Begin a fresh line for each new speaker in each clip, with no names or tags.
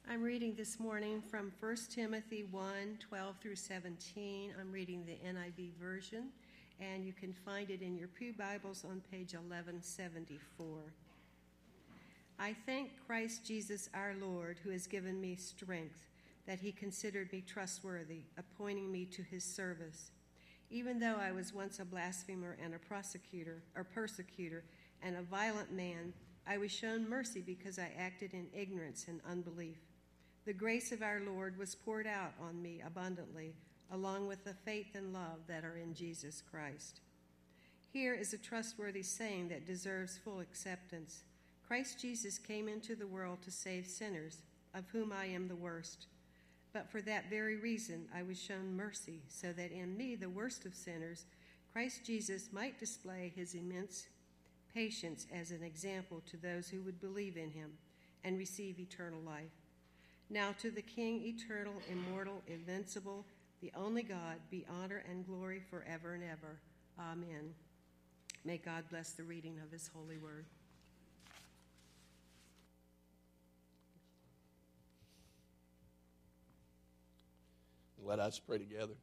I'm reading this morning from 1 Timothy 1:12 through 17. I'm reading the NIV version, and you can find it in your pew Bibles on page 1174. I thank Christ Jesus our Lord, who has given me strength, that he considered me trustworthy, appointing me to his service. Even though I was once a blasphemer and a persecutor, and a violent man, I was shown mercy because I acted in ignorance and unbelief. The grace of our Lord was poured out on me abundantly, along with the faith and love that are in Jesus Christ. Here is a trustworthy saying that deserves full acceptance. Christ Jesus came into the world to save sinners, of whom I am the worst. But for that very reason I was shown mercy, so that in me, the worst of sinners, Christ Jesus might display his immense patience as an example to those who would believe in him and receive eternal life. Now to the King, eternal, immortal, invincible, the only God, be honor and glory forever and ever. Amen. May God bless the reading of his holy word.
Let us pray together.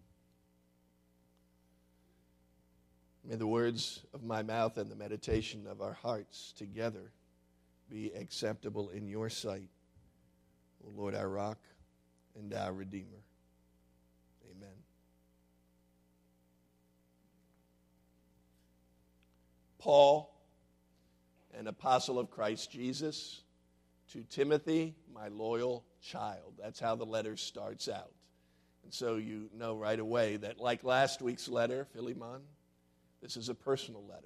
May the words of my mouth and the meditation of our hearts together be acceptable in your sight, O Lord, our rock and our Redeemer. Amen. Paul, an apostle of Christ Jesus, to Timothy, my loyal child. That's how the letter starts out. And so you know right away that, like last week's letter, Philemon, this is a personal letter.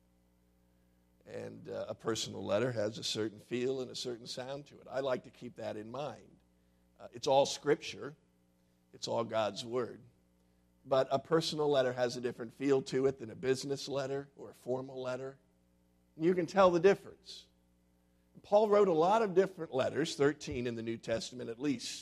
And a personal letter has a certain feel and a certain sound to it. I like to keep that in mind. It's all Scripture. It's all God's Word. But a personal letter has a different feel to it than a business letter or a formal letter. And you can tell the difference. Paul wrote a lot of different letters, 13 in the New Testament at least.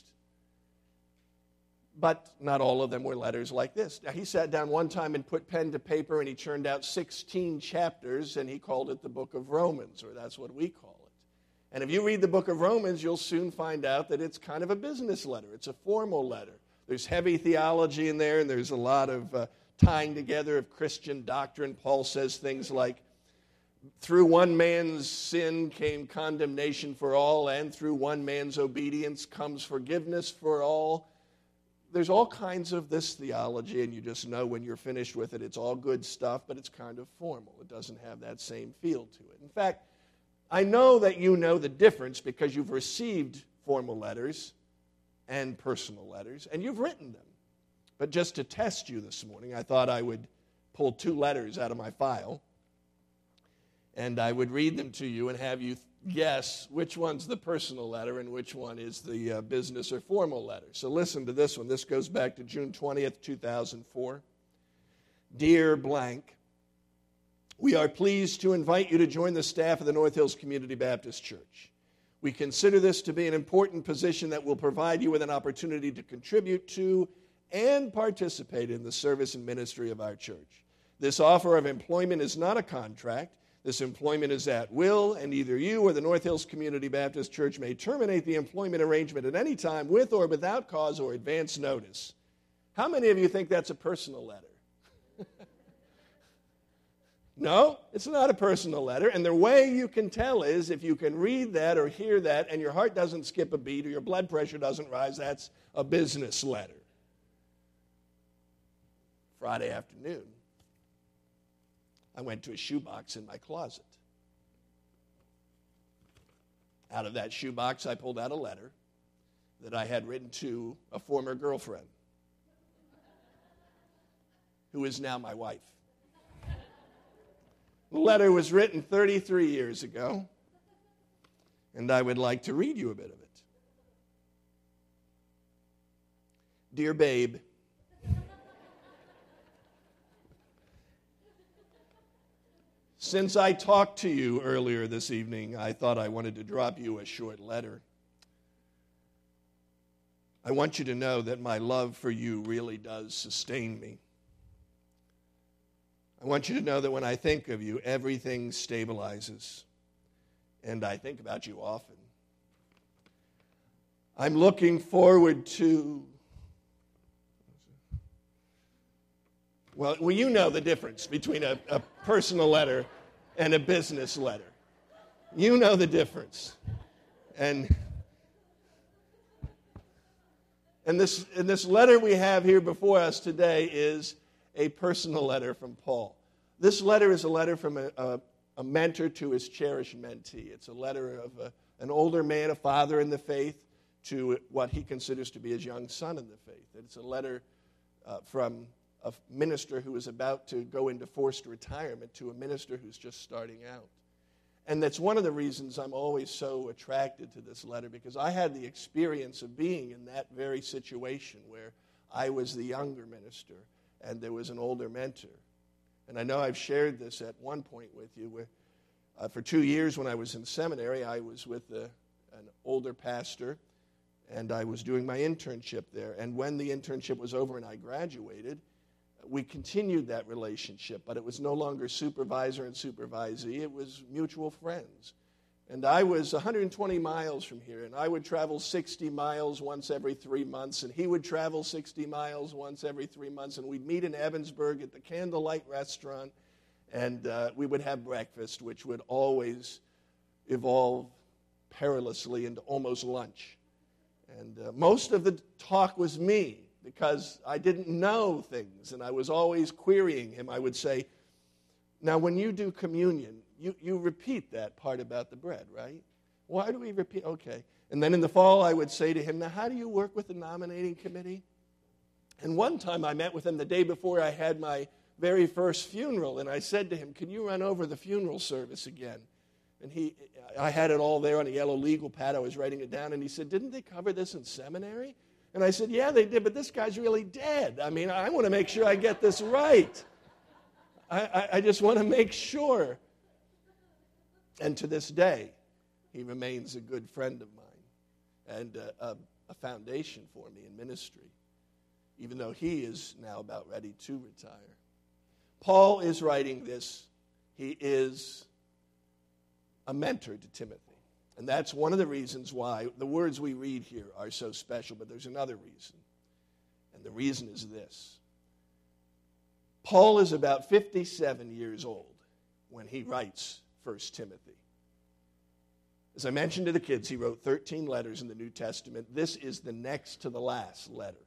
But not all of them were letters like this. Now, he sat down one time and put pen to paper, and he churned out 16 chapters, and he called it the book of Romans, or that's what we call it. And if you read the book of Romans, you'll soon find out that it's kind of a business letter. It's a formal letter. There's heavy theology in there, and there's a lot of tying together of Christian doctrine. Paul says things like, through one man's sin came condemnation for all, and through one man's obedience comes forgiveness for all. There's all kinds of this theology, and you just know when you're finished with it, it's all good stuff, but it's kind of formal. It doesn't have that same feel to it. In fact, I know that you know the difference because you've received formal letters and personal letters, and you've written them. But just to test you this morning, I thought I would pull 2 letters out of my file, and I would read them to you and have you guess which one's the personal letter and which one is the business or formal letter. So listen to this one. This goes back to June 20th, 2004. Dear blank, we are pleased to invite you to join the staff of the North Hills Community Baptist Church. We consider this to be an important position that will provide you with an opportunity to contribute to and participate in the service and ministry of our church. This offer of employment is not a contract. This employment is at will, and either you or the North Hills Community Baptist Church may terminate the employment arrangement at any time with or without cause or advance notice. How many of you think that's a personal letter? No, it's not a personal letter, and the way you can tell is if you can read that or hear that and your heart doesn't skip a beat or your blood pressure doesn't rise, that's a business letter. Friday afternoon, I went to a shoebox in my closet. Out of that shoebox, I pulled out a letter that I had written to a former girlfriend who is now my wife. The letter was written 33 years ago, and I would like to read you a bit of it. Dear babe, since I talked to you earlier this evening, I thought I wanted to drop you a short letter. I want you to know that my love for you really does sustain me. I want you to know that when I think of you, everything stabilizes, and I think about you often. I'm looking forward to, well, you know the difference between a personal letter and a business letter. You know the difference. And this letter we have here before us today is a personal letter from Paul. This letter is a letter from a mentor to his cherished mentee. It's a letter of an older man, a father in the faith, to what he considers to be his young son in the faith. It's a letter from a minister who is about to go into forced retirement to a minister who's just starting out. And that's one of the reasons I'm always so attracted to this letter, because I had the experience of being in that very situation where I was the younger minister and there was an older mentor. And I know I've shared this at one point with you, where for 2 years when I was in seminary, I was with an older pastor, and I was doing my internship there. And when the internship was over and I graduated, we continued that relationship, but it was no longer supervisor and supervisee. It was mutual friends. And I was 120 miles from here, and I would travel 60 miles once every 3 months, and he would travel 60 miles once every 3 months, and we'd meet in Evansburg at the Candlelight Restaurant, and we would have breakfast, which would always evolve perilously into almost lunch. And most of the talk was me, because I didn't know things, and I was always querying him. I would say, now when you do communion, you repeat that part about the bread, right? Why do we repeat? Okay. And then in the fall, I would say to him, now how do you work with the nominating committee? And one time I met with him the day before I had my very first funeral, and I said to him, can you run over the funeral service again? And I had it all there on a yellow legal pad. I was writing it down, and he said, didn't they cover this in seminary? And I said, yeah, they did, but this guy's really dead. I mean, I want to make sure I get this right. I just want to make sure. And to this day, he remains a good friend of mine and a foundation for me in ministry, even though he is now about ready to retire. Paul is writing this. He is a mentor to Timothy. And that's one of the reasons why the words we read here are so special, but there's another reason. And the reason is this. Paul is about 57 years old when he writes 1 Timothy. As I mentioned to the kids, he wrote 13 letters in the New Testament. This is the next to the last letter.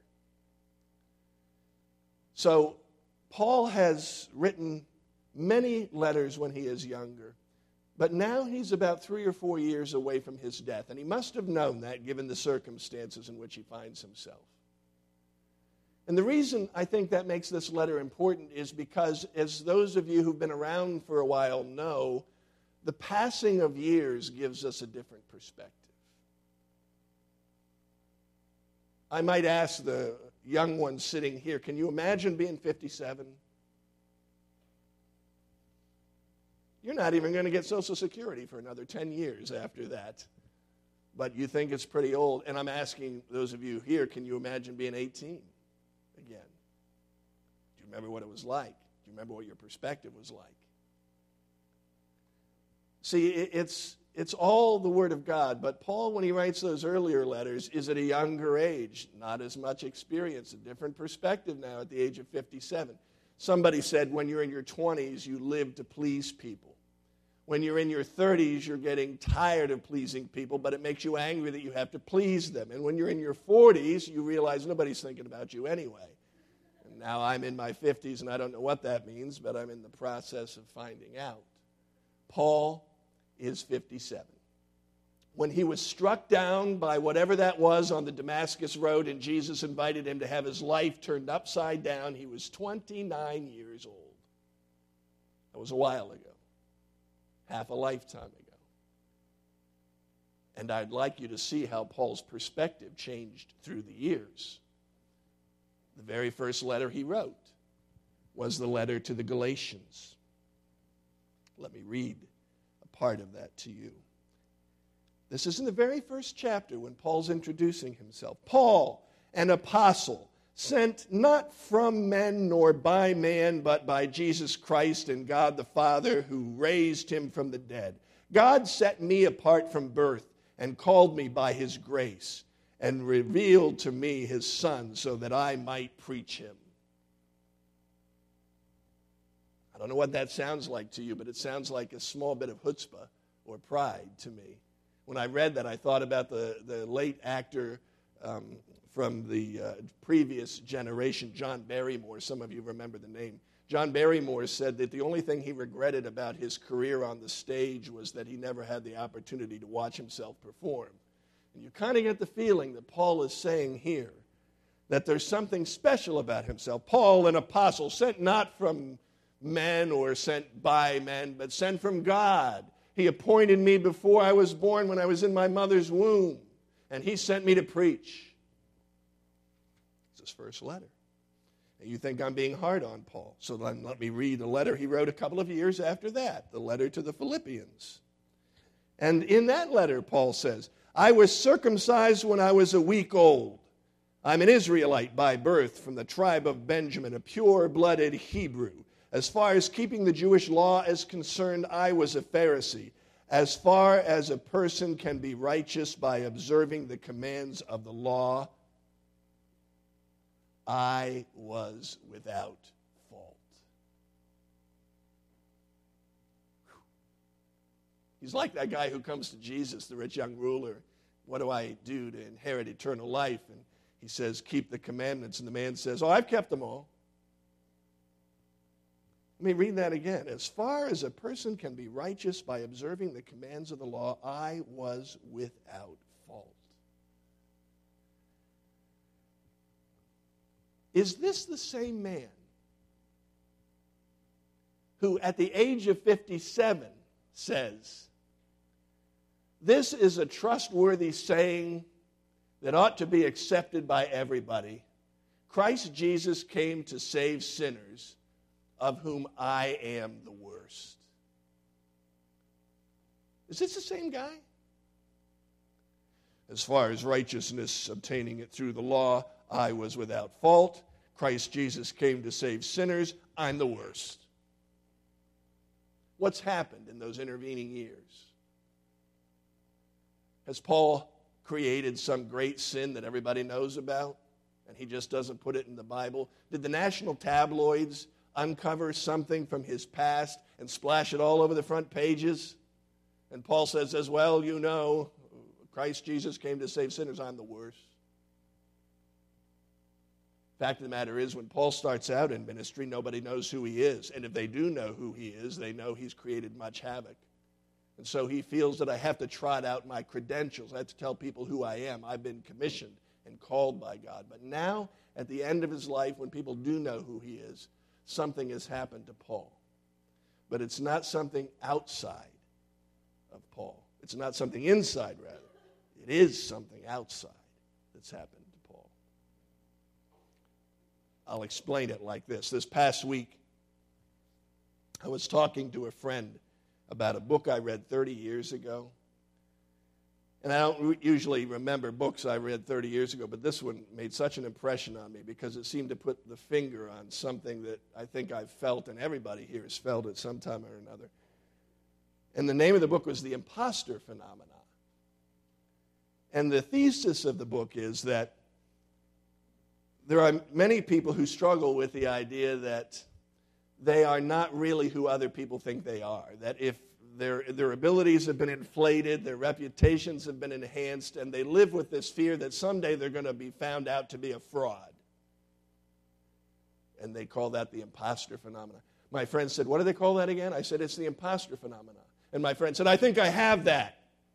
So Paul has written many letters when he is younger. But now he's about 3 or 4 years away from his death, and he must have known that given the circumstances in which he finds himself. And the reason I think that makes this letter important is because, as those of you who've been around for a while know, the passing of years gives us a different perspective. I might ask the young ones sitting here, can you imagine being 57? You're not even going to get Social Security for another 10 years after that. But you think it's pretty old. And I'm asking those of you here, can you imagine being 18 again? Do you remember what it was like? Do you remember what your perspective was like? See, it's all the Word of God. But Paul, when he writes those earlier letters, is at a younger age, not as much experience, a different perspective now at the age of 57. Somebody said when you're in your 20s, you live to please people. When you're in your 30s, you're getting tired of pleasing people, but it makes you angry that you have to please them. And when you're in your 40s, you realize nobody's thinking about you anyway. And now I'm in my 50s, and I don't know what that means, but I'm in the process of finding out. Paul is 57. When he was struck down by whatever that was on the Damascus Road and Jesus invited him to have his life turned upside down, he was 29 years old. That was a while ago, half a lifetime ago. And I'd like you to see how Paul's perspective changed through the years. The very first letter he wrote was the letter to the Galatians. Let me read a part of that to you. This is in the very first chapter when Paul's introducing himself. Paul, an apostle, sent not from men nor by man, but by Jesus Christ and God the Father, who raised him from the dead. God set me apart from birth and called me by his grace. and revealed to me his Son so that I might preach him. I don't know what that sounds like to you, but it sounds like a small bit of chutzpah or pride to me. When I read that, I thought about the late actor from the previous generation, John Barrymore. Some of you remember the name. John Barrymore said that the only thing he regretted about his career on the stage was that he never had the opportunity to watch himself perform. And you kind of get the feeling that Paul is saying here that there's something special about himself. Paul, an apostle, sent not from men or sent by men, but sent from God. He appointed me before I was born, when I was in my mother's womb, and he sent me to preach. It's his first letter. And you think I'm being hard on Paul. So then let me read the letter he wrote a couple of years after that, the letter to the Philippians. And in that letter, Paul says, I was circumcised when I was a week old. I'm an Israelite by birth, from the tribe of Benjamin, a pure-blooded Hebrew. As far as keeping the Jewish law is concerned, I was a Pharisee. As far as a person can be righteous by observing the commands of the law, I was without fault. He's like that guy who comes to Jesus, the rich young ruler. What do I do to inherit eternal life? And he says, keep the commandments. And the man says, I've kept them all. Let me read that again. As far as a person can be righteous by observing the commands of the law, I was without fault. Is this the same man who at the age of 57 says, this is a trustworthy saying that ought to be accepted by everybody? Christ Jesus came to save sinners, of whom I am the worst. Is this the same guy? As far as righteousness, obtaining it through the law, I was without fault. Christ Jesus came to save sinners. I'm the worst. What's happened in those intervening years? Has Paul created some great sin that everybody knows about, and he just doesn't put it in the Bible? Did the national tabloids uncover something from his past and splash it all over the front pages? And Paul says, as well, you know, Christ Jesus came to save sinners. I'm the worst. Fact of the matter is, when Paul starts out in ministry, nobody knows who he is. And if they do know who he is, they know he's created much havoc. And so he feels that I have to trot out my credentials. I have to tell people who I am. I've been commissioned and called by God. But now, at the end of his life, when people do know who he is, something has happened to Paul. But it's not something outside of Paul. It's not something inside, rather. It is something outside that's happened to Paul. I'll explain it like this. This past week, I was talking to a friend about a book I read 30 years ago. And I don't usually remember books I read 30 years ago, but this one made such an impression on me because it seemed to put the finger on something that I think I've felt, and everybody here has felt at some time or another. And the name of the book was The Imposter Phenomenon. And the thesis of the book is that there are many people who struggle with the idea that they are not really who other people think they are, that if their abilities have been inflated, their reputations have been enhanced, and they live with this fear that someday they're going to be found out to be a fraud. And they call that the imposter phenomenon. My friend said, what do they call that again? I said, it's the imposter phenomenon. And my friend said, I think I have that.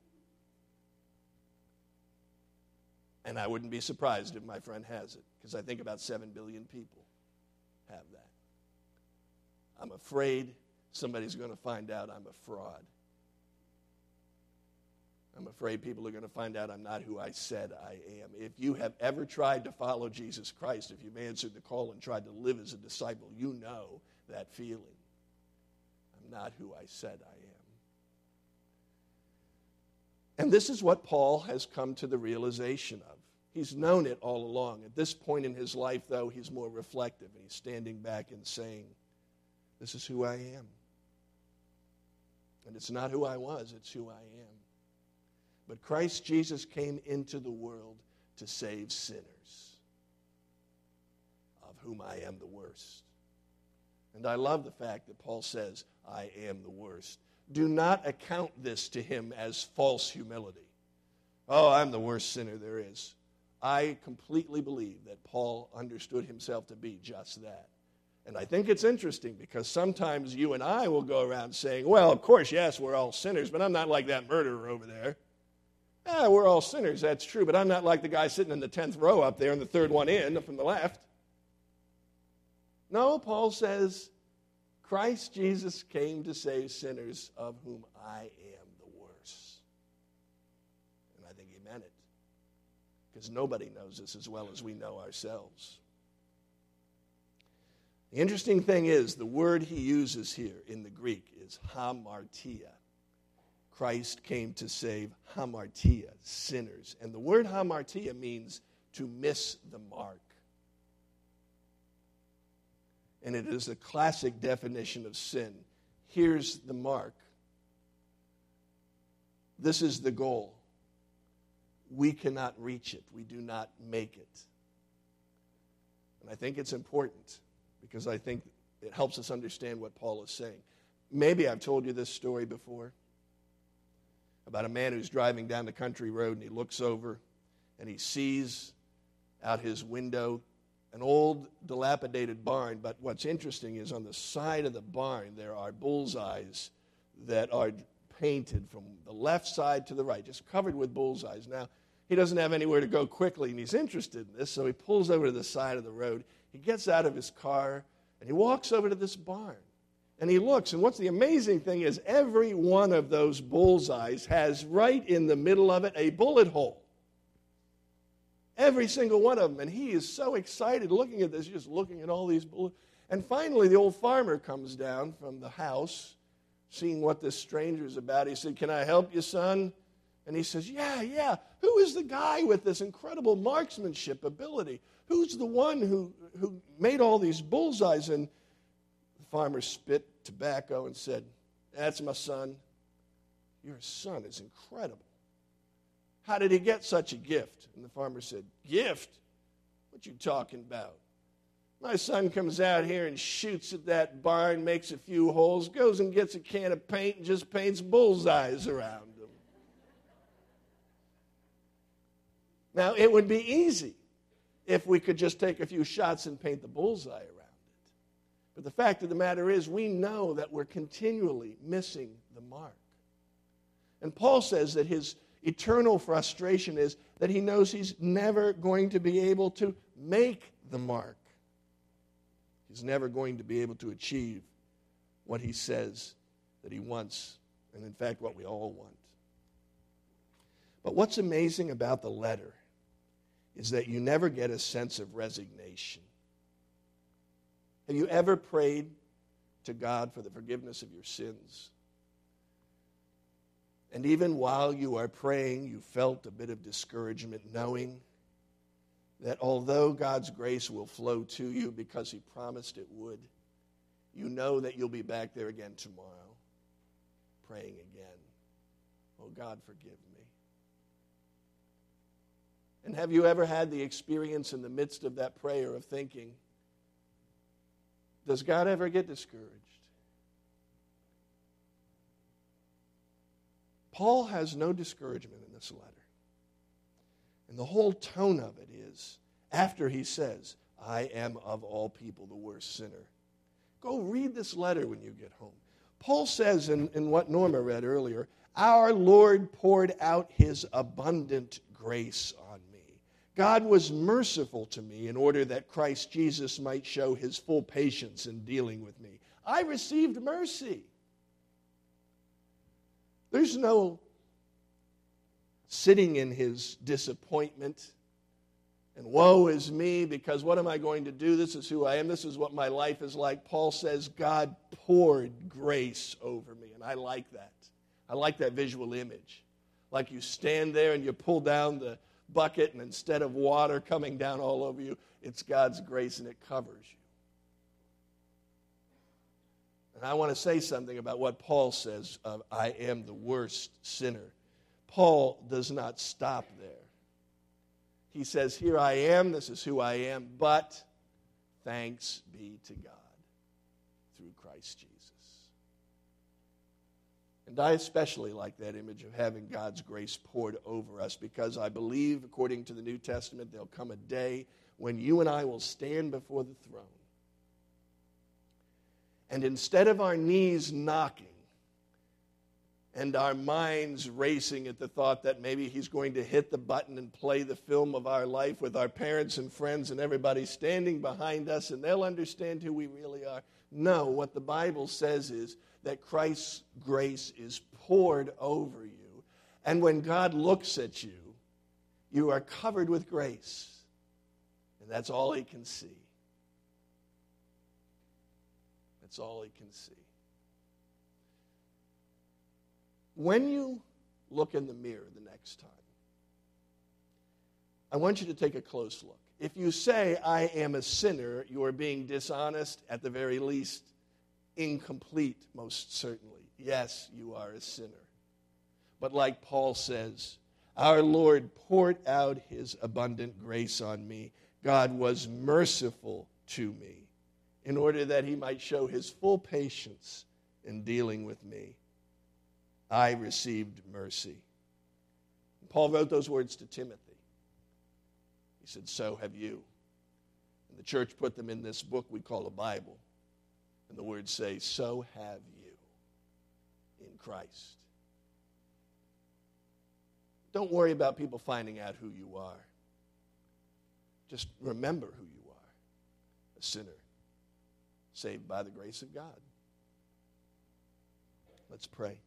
And I wouldn't be surprised if my friend has it, because I think about 7 billion people have that. I'm afraid somebody's going to find out I'm a fraud. I'm afraid people are going to find out I'm not who I said I am. If you have ever tried to follow Jesus Christ, if you've answered the call and tried to live as a disciple, you know that feeling. I'm not who I said I am. And this is what Paul has come to the realization of. He's known it all along. At this point in his life, though, he's more reflective, and he's standing back and saying, this is who I am. And it's not who I was, it's who I am. But Christ Jesus came into the world to save sinners, of whom I am the worst. And I love the fact that Paul says, I am the worst. Do not account this to him as false humility. Oh, I'm the worst sinner there is. I completely believe that Paul understood himself to be just that. And I think it's interesting because sometimes you and I will go around saying, well, of course, yes, we're all sinners, but I'm not like that murderer over there. Yeah, we're all sinners, that's true, but I'm not like the guy sitting in the 10th row up there and the third one in from the left. No, Paul says, Christ Jesus came to save sinners, of whom I am the worst. And I think he meant it, because nobody knows this as well as we know ourselves. The interesting thing is, the word he uses here in the Greek is hamartia. Christ came to save hamartia, sinners. And the word hamartia means to miss the mark. And it is a classic definition of sin. Here's the mark. This is the goal. We cannot reach it. We do not make it. And I think it's important because I think it helps us understand what Paul is saying. Maybe I've told you this story before about a man who's driving down the country road and he looks over and he sees out his window an old dilapidated barn, but what's interesting is on the side of the barn there are bullseyes that are painted from the left side to the right, just covered with bullseyes. Now, he doesn't have anywhere to go quickly, and he's interested in this, so he pulls over to the side of the road. He gets out of his car, and he walks over to this barn. And he looks, and what's the amazing thing is every one of those bullseyes has right in the middle of it a bullet hole. Every single one of them. And he is so excited looking at this, just looking at all these bullets. And finally, the old farmer comes down from the house, seeing what this stranger's about. He said, "Can I help you, son?" And he says, yeah. Who is the guy with this incredible marksmanship ability? Who's the one who made all these bullseyes? And the farmer spit tobacco and said, "That's my son." "Your son is incredible. How did he get such a gift?" And the farmer said, "Gift? What you talking about? My son comes out here and shoots at that barn, makes a few holes, goes and gets a can of paint and just paints bullseyes around them." Now, it would be easy if we could just take a few shots and paint the bullseye around it. But the fact of the matter is, we know that we're continually missing the mark. And Paul says that his eternal frustration is that he knows he's never going to be able to make the mark. He's never going to be able to achieve what he says that he wants, and in fact, what we all want. But what's amazing about the letter is that you never get a sense of resignation. Have you ever prayed to God for the forgiveness of your sins? And even while you are praying, you felt a bit of discouragement, knowing that although God's grace will flow to you because he promised it would, you know that you'll be back there again tomorrow, praying again. "Oh, God, forgive me." And have you ever had the experience in the midst of that prayer of thinking, does God ever get discouraged? Paul has no discouragement in this letter. And the whole tone of it is, after he says, "I am of all people the worst sinner." Go read this letter when you get home. Paul says in what Norma read earlier, "Our Lord poured out his abundant grace on me. God was merciful to me in order that Christ Jesus might show his full patience in dealing with me. I received mercy." There's no sitting in his disappointment and woe is me because what am I going to do? This is who I am. This is what my life is like. Paul says God poured grace over me, and I like that. I like that visual image. Like you stand there and you pull down the bucket, and instead of water coming down all over you, it's God's grace and it covers you. And I want to say something about what Paul says of "I am the worst sinner." Paul does not stop there. He says, here I am, this is who I am, but thanks be to God through Christ Jesus. And I especially like that image of having God's grace poured over us, because I believe, according to the New Testament, there'll come a day when you and I will stand before the throne. And instead of our knees knocking and our minds racing at the thought that maybe he's going to hit the button and play the film of our life with our parents and friends and everybody standing behind us and they'll understand who we really are. No, what the Bible says is that Christ's grace is poured over you. And when God looks at you, you are covered with grace. And that's all he can see. That's all he can see. When you look in the mirror the next time, I want you to take a close look. If you say, I am a sinner, you are being dishonest, at the very least, incomplete, most certainly. Yes, you are a sinner. But like Paul says, our Lord poured out his abundant grace on me. God was merciful to me in order that he might show his full patience in dealing with me. I received mercy. Paul wrote those words to Timothy. He said, so have you. And the church put them in this book we call a Bible. And the words say, so have you in Christ. Don't worry about people finding out who you are. Just remember who you are. A sinner, saved by the grace of God. Let's pray.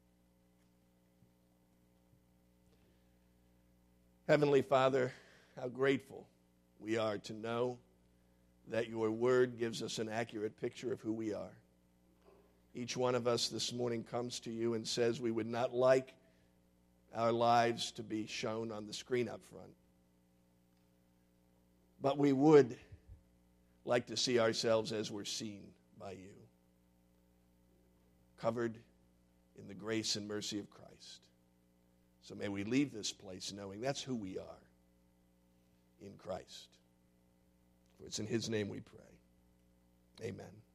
Heavenly Father, how grateful we are to know that your word gives us an accurate picture of who we are. Each one of us this morning comes to you and says we would not like our lives to be shown on the screen up front, but we would like to see ourselves as we're seen by you, covered in the grace and mercy of Christ. So may we leave this place knowing that's who we are in Christ. For it's in his name we pray. Amen.